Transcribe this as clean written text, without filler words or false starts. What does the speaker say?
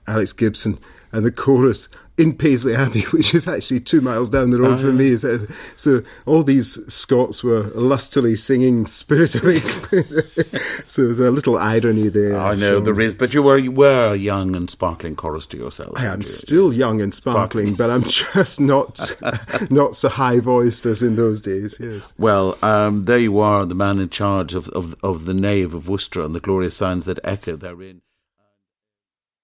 Alex Gibson, and the chorus in Paisley Abbey, which is actually 2 miles down the road from me. So all these Scots were lustily singing Spirit Away. So there's a little irony there. I know there is, but you were a young and sparkling chorister yourself. I am still young and sparkling, but I'm just not so high-voiced as in those days, yes. Well, there you are, the man in charge of the nave of Worcester and the glorious sounds that echo therein.